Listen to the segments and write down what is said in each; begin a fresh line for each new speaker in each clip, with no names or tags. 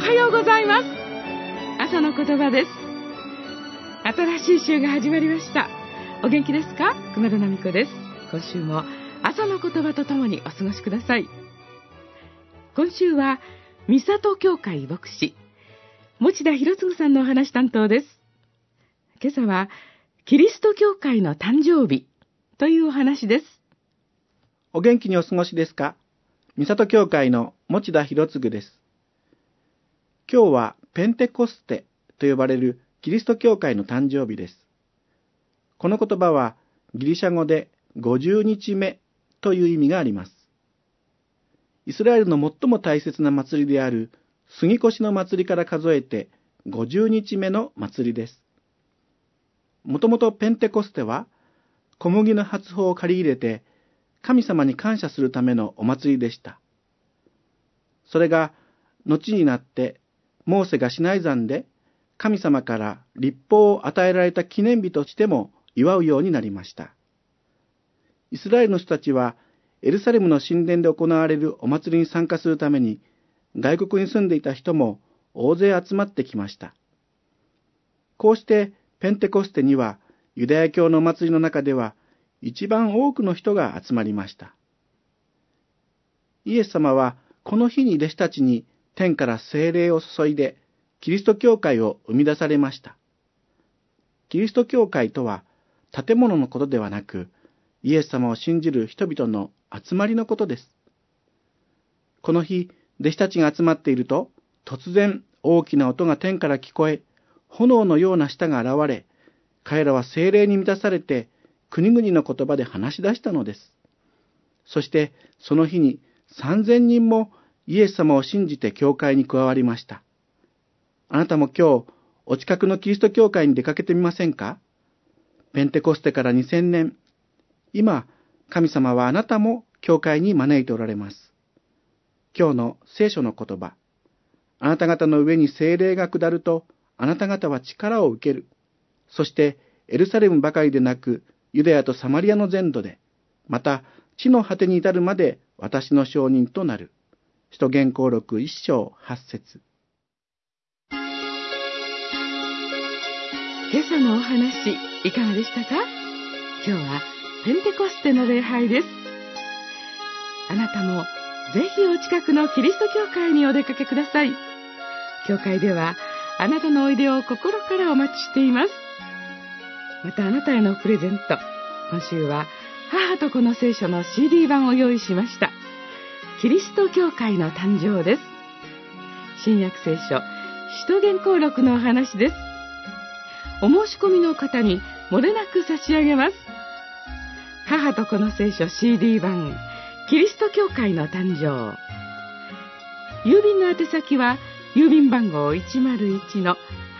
はようございます。朝の言葉です。新しい週が始まりました。お元気ですか？熊田奈美子です。今週も朝の言葉とともにお過ごしください。今週は三郷教会牧師持田博次さんのお話担当です。今朝はキリスト教会の誕生日というお話です。
お元気にお過ごしですか？三郷教会の持田博次です。今日はペンテコステと呼ばれるキリスト教会の誕生日です。この言葉はギリシャ語で50日目という意味があります。イスラエルの最も大切な祭りである杉越の祭りから数えて50日目の祭りです。もともとペンテコステは小麦の発砲を借り入れて神様に感謝するためのお祭りでした。それが後になってモーセがシナイ山で神様から律法を与えられた記念日としても祝うようになりました。イスラエルの人たちはエルサレムの神殿で行われるお祭りに参加するために外国に住んでいた人も大勢集まってきました。こうしてペンテコステにはユダヤ教のお祭りの中では一番多くの人が集まりました。イエス様はこの日に弟子たちに天から聖霊を注いでキリスト教会を生み出されました。キリスト教会とは建物のことではなく、イエス様を信じる人々の集まりのことです。この日、弟子たちが集まっていると、突然大きな音が天から聞こえ、炎のような舌が現れ、彼らは聖霊に満たされて、国々の言葉で話し出したのです。そしてその日に3000人もイエス様を信じて教会に加わりました。あなたも今日、お近くのキリスト教会に出かけてみませんか？ペンテコステから2000年、今、神様はあなたも教会に招いておられます。今日の聖書の言葉、あなた方の上に聖霊が下ると、あなた方は力を受ける。そしてエルサレムばかりでなく、ユダヤとサマリアの全土で、また地の果てに至るまで私の証人となる。使徒言行録1章8節。
今朝のお話いかがでしたか？今日はペンテコステの礼拝です。あなたもぜひお近くのキリスト教会にお出かけください。教会ではあなたのおいでを心からお待ちしています。またあなたへのプレゼント、今週は母と子の聖書の CD 版を用意しました。キリスト教会の誕生です。新約聖書使徒言行録のお話です。お申し込みの方に漏れなく差し上げます。母と子の聖書 CD 版キリスト教会の誕生。郵便の宛先は郵便番号 101-8691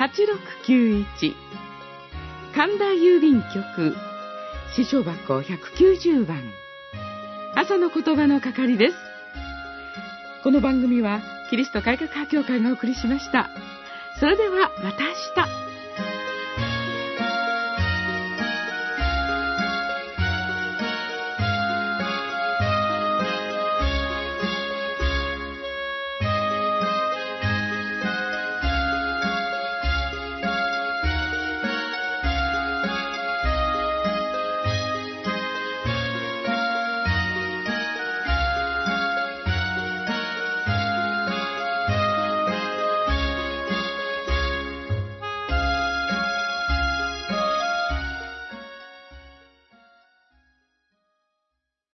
神田郵便局支所箱190番。朝の言葉の係です。この番組はキリスト改革派教会がお送りしました。それではまた明日。